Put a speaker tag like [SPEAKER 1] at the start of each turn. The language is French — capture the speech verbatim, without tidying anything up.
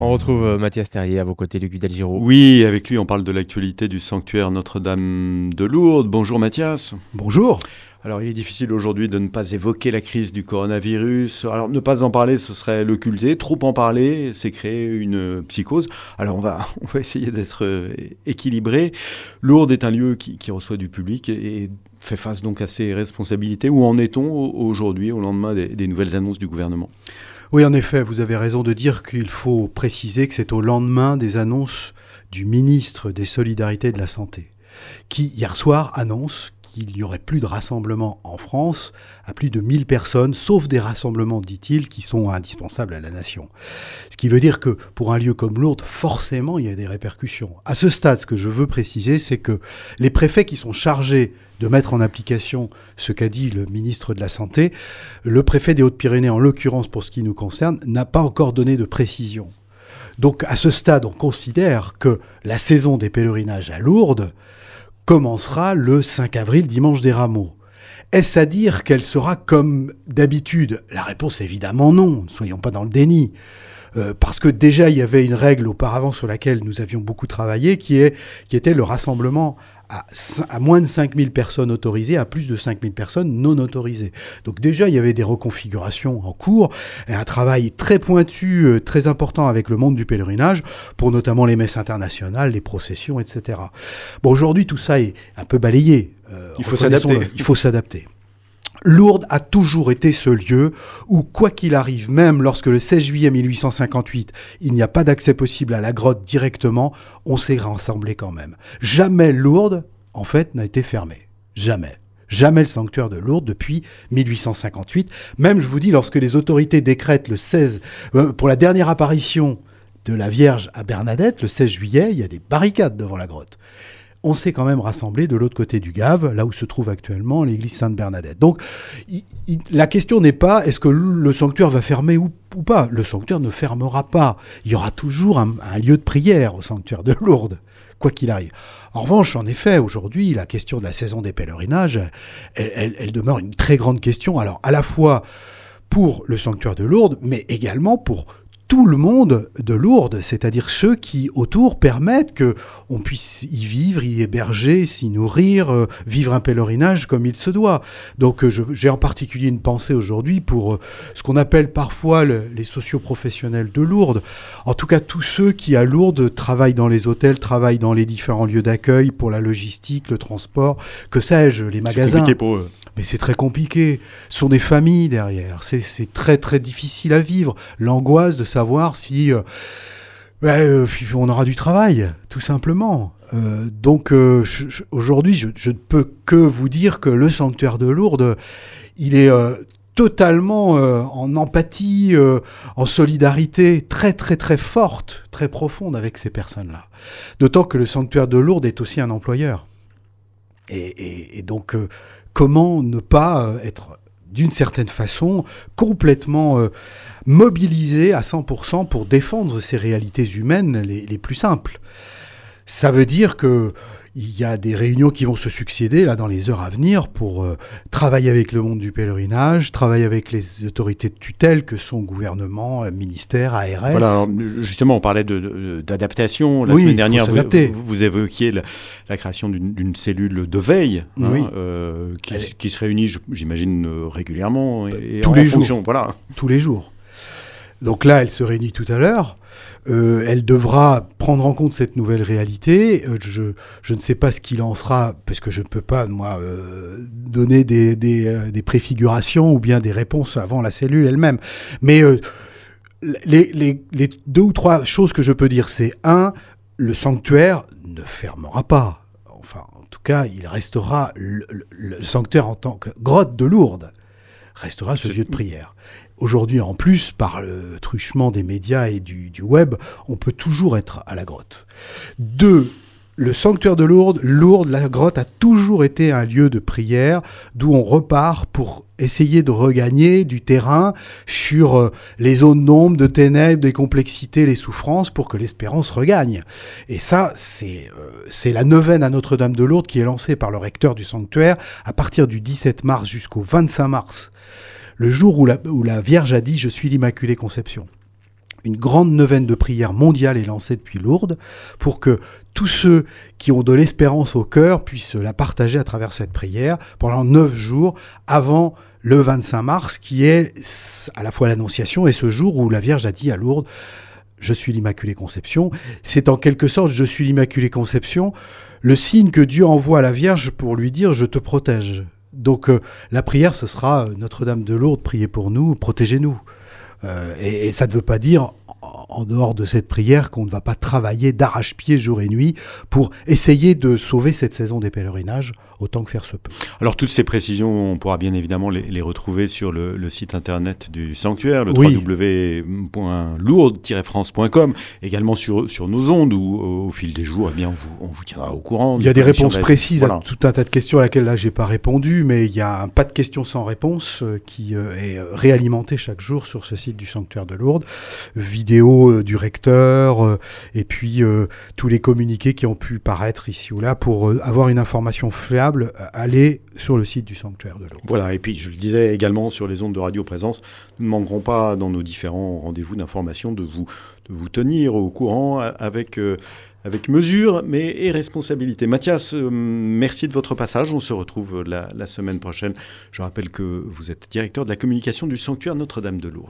[SPEAKER 1] On retrouve euh, Mathias Terrier à vos côtés, Luc Vidal-Giraud.
[SPEAKER 2] Oui, avec lui, on parle de l'actualité du sanctuaire Notre-Dame de Lourdes. Bonjour Mathias.
[SPEAKER 3] Bonjour.
[SPEAKER 2] Alors, il est difficile aujourd'hui de ne pas évoquer la crise du coronavirus. Alors, ne pas en parler, ce serait l'occulter. Trop en parler, c'est créer une psychose. Alors, on va, on va essayer d'être équilibré. Lourdes est un lieu qui, qui reçoit du public et fait face donc à ses responsabilités. Où en est-on aujourd'hui, au lendemain des, des nouvelles annonces du gouvernement ?
[SPEAKER 3] Oui, en effet, vous avez raison de dire qu'il faut préciser que c'est au lendemain des annonces du ministre des Solidarités et de la Santé, qui, hier soir, annonce qu'il n'y aurait plus de rassemblements en France à plus de mille personnes, sauf des rassemblements, dit-il, qui sont indispensables à la nation. Ce qui veut dire que pour un lieu comme Lourdes, forcément, il y a des répercussions. À ce stade, ce que je veux préciser, c'est que les préfets qui sont chargés de mettre en application ce qu'a dit le ministre de la Santé, le préfet des Hautes-Pyrénées, en l'occurrence pour ce qui nous concerne, n'a pas encore donné de précision. Donc à ce stade, on considère que la saison des pèlerinages à Lourdes commencera le cinq avril, dimanche des Rameaux. Est-ce à dire qu'elle sera comme d'habitude ? La réponse est évidemment non, ne soyons pas dans le déni. Euh, parce que déjà, il y avait une règle auparavant sur laquelle nous avions beaucoup travaillé, qui, est, qui était le rassemblement à, à moins de cinq mille personnes autorisées, à plus de cinq mille personnes non autorisées. Donc déjà, il y avait des reconfigurations en cours, et un travail très pointu, euh, très important avec le monde du pèlerinage, pour notamment les messes internationales, les processions, et cetera. Bon, aujourd'hui, tout ça est un peu balayé.
[SPEAKER 2] Euh, il faut s'adapter.
[SPEAKER 3] Il faut s'adapter. Lourdes a toujours été ce lieu où, quoi qu'il arrive, même lorsque le seize juillet mille huit cent cinquante-huit, il n'y a pas d'accès possible à la grotte directement, on s'est rassemblé quand même. Jamais Lourdes, en fait, n'a été fermé. Jamais. Jamais le sanctuaire de Lourdes depuis mille huit cent cinquante-huit. Même, je vous dis, lorsque les autorités décrètent le seize, euh, pour la dernière apparition de la Vierge à Bernadette, le seize juillet, il y a des barricades devant la grotte. On s'est quand même rassemblé de l'autre côté du Gave, là où se trouve actuellement l'église Sainte-Bernadette. Donc, il, il, la question n'est pas est-ce que le sanctuaire va fermer ou, ou pas. Le sanctuaire ne fermera pas. Il y aura toujours un, un lieu de prière au sanctuaire de Lourdes, quoi qu'il arrive. En revanche, en effet, aujourd'hui, la question de la saison des pèlerinages, elle, elle, elle demeure une très grande question. Alors, à la fois pour le sanctuaire de Lourdes, mais également pour tout le monde de Lourdes, c'est-à-dire ceux qui, autour, permettent qu'on puisse y vivre, y héberger, s'y nourrir, euh, vivre un pèlerinage comme il se doit. Donc euh, je, j'ai en particulier une pensée aujourd'hui pour euh, ce qu'on appelle parfois le, les socioprofessionnels de Lourdes. En tout cas, tous ceux qui, à Lourdes, travaillent dans les hôtels, travaillent dans les différents lieux d'accueil pour la logistique, le transport, que sais-je, les magasins.
[SPEAKER 2] C'est compliqué pour eux.
[SPEAKER 3] Mais c'est très compliqué. Ce sont des familles derrière. C'est, c'est très, très difficile à vivre. L'angoisse de savoir si euh, ben, euh, on aura du travail, tout simplement. Euh, donc, euh, je, je, aujourd'hui, je, je ne peux que vous dire que le sanctuaire de Lourdes, il est euh, totalement euh, en empathie, euh, en solidarité très, très, très forte, très profonde avec ces personnes-là. D'autant que le sanctuaire de Lourdes est aussi un employeur. Et, et, et donc... Euh, Comment ne pas euh, être, d'une certaine façon, complètement euh, mobilisé à cent pour cent pour défendre ces réalités humaines les, les plus simples. Ça veut dire que il y a des réunions qui vont se succéder là dans les heures à venir pour euh, travailler avec le monde du pèlerinage, travailler avec les autorités de tutelle que sont gouvernement, euh, ministère, A R S.
[SPEAKER 2] Voilà, alors, justement, on parlait de, de, d'adaptation. La
[SPEAKER 3] oui,
[SPEAKER 2] semaine dernière, vous,
[SPEAKER 3] vous,
[SPEAKER 2] vous évoquiez la, la création d'une, d'une cellule de veille hein,
[SPEAKER 3] oui.
[SPEAKER 2] euh, qui, Elle... qui se réunit, j'imagine, régulièrement et, et
[SPEAKER 3] tous
[SPEAKER 2] en
[SPEAKER 3] les
[SPEAKER 2] fonction.
[SPEAKER 3] jours.
[SPEAKER 2] Voilà.
[SPEAKER 3] Tous les jours. Donc là, elle se réunit tout à l'heure. Euh, elle devra prendre en compte cette nouvelle réalité. Euh, je, je ne sais pas ce qu'il en sera, parce que je ne peux pas, moi, euh, donner des, des, euh, des préfigurations ou bien des réponses avant la cellule elle-même. Mais euh, les, les, les deux ou trois choses que je peux dire, c'est un, le sanctuaire ne fermera pas. Enfin, en tout cas, il restera, le, le, le sanctuaire en tant que grotte de Lourdes restera ce lieu de prière. Aujourd'hui, en plus, par le truchement des médias et du, du web, on peut toujours être à la grotte. Deux, le sanctuaire de Lourdes, Lourdes, la grotte a toujours été un lieu de prière, d'où on repart pour essayer de regagner du terrain sur euh, les zones d'ombre, de ténèbres, des complexités, les souffrances, pour que l'espérance regagne. Et ça, c'est, euh, c'est la neuvaine à Notre-Dame de Lourdes qui est lancée par le recteur du sanctuaire à partir du dix-sept mars jusqu'au vingt-cinq mars. Le jour où la, où la Vierge a dit « Je suis l'Immaculée Conception ». Une grande neuvaine de prière mondiale est lancée depuis Lourdes pour que tous ceux qui ont de l'espérance au cœur puissent la partager à travers cette prière pendant neuf jours avant le vingt-cinq mars, qui est à la fois l'Annonciation et ce jour où la Vierge a dit à Lourdes « Je suis l'Immaculée Conception ». C'est en quelque sorte « Je suis l'Immaculée Conception », le signe que Dieu envoie à la Vierge pour lui dire « Je te protège ». Donc euh, la prière, ce sera « Notre-Dame de Lourdes, priez pour nous, protégez-nous ». Euh, et, et ça ne veut pas dire, en, en dehors de cette prière, qu'on ne va pas travailler d'arrache-pied jour et nuit pour essayer de sauver cette saison des pèlerinages autant que faire se peut.
[SPEAKER 2] Alors toutes ces précisions, on pourra bien évidemment les, les retrouver sur le, le site internet du sanctuaire, le
[SPEAKER 3] oui.
[SPEAKER 2] w w w point lourdes tiret france point com, également sur, sur nos ondes où au fil des jours, eh bien, on, vous, on vous tiendra au courant.
[SPEAKER 3] Il y a des réponses
[SPEAKER 2] la...
[SPEAKER 3] précises
[SPEAKER 2] voilà.
[SPEAKER 3] à tout un tas de questions à laquelle là j'ai pas répondu, mais il y a un pas de questions sans réponse euh, qui euh, est réalimenté chaque jour sur ce site du sanctuaire de Lourdes, vidéo euh, du recteur euh, et puis euh, tous les communiqués qui ont pu paraître ici ou là pour euh, avoir une information fiable. Allez sur le site du sanctuaire de Lourdes.
[SPEAKER 2] Voilà, et puis je le disais également sur les ondes de Radio Présence, nous ne manquerons pas dans nos différents rendez-vous d'information de vous, de vous tenir au courant avec, euh, avec mesure mais et responsabilité. Mathias, euh, merci de votre passage, on se retrouve la, la semaine prochaine. Je rappelle que vous êtes directeur de la communication du sanctuaire Notre-Dame de Lourdes.